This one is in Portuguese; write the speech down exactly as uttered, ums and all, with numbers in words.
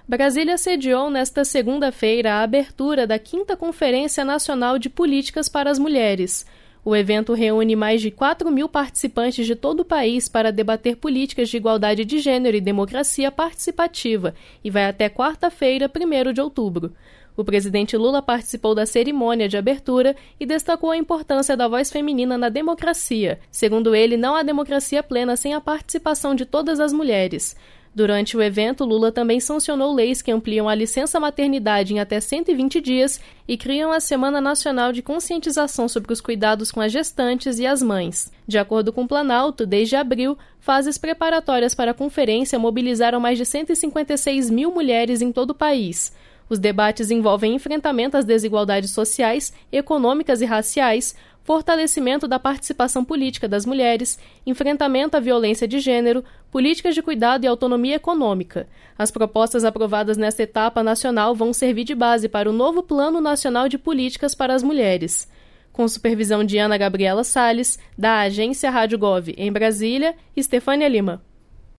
Brasília sediou nesta segunda-feira a abertura da quinta Conferência Nacional de Políticas para as Mulheres. O evento reúne mais de quatro mil participantes de todo o país para debater políticas de igualdade de gênero e democracia participativa e vai até quarta-feira, primeiro de outubro. O presidente Lula participou da cerimônia de abertura e destacou a importância da voz feminina na democracia. Segundo ele, não há democracia plena sem a participação de todas as mulheres. Durante o evento, Lula também sancionou leis que ampliam a licença maternidade em até cento e vinte dias e criam a Semana Nacional de Conscientização sobre os Cuidados com as Gestantes e as Mães. De acordo com o Planalto, desde abril, fases preparatórias para a conferência mobilizaram mais de cento e cinquenta e seis mil mulheres em todo o país. Os debates envolvem enfrentamento às desigualdades sociais, econômicas e raciais, fortalecimento da participação política das mulheres, enfrentamento à violência de gênero, políticas de cuidado e autonomia econômica. As propostas aprovadas nesta etapa nacional vão servir de base para o novo Plano Nacional de Políticas para as Mulheres. Com supervisão de Ana Gabriela Salles, da Agência Rádio Gov em Brasília, Estefânia Lima.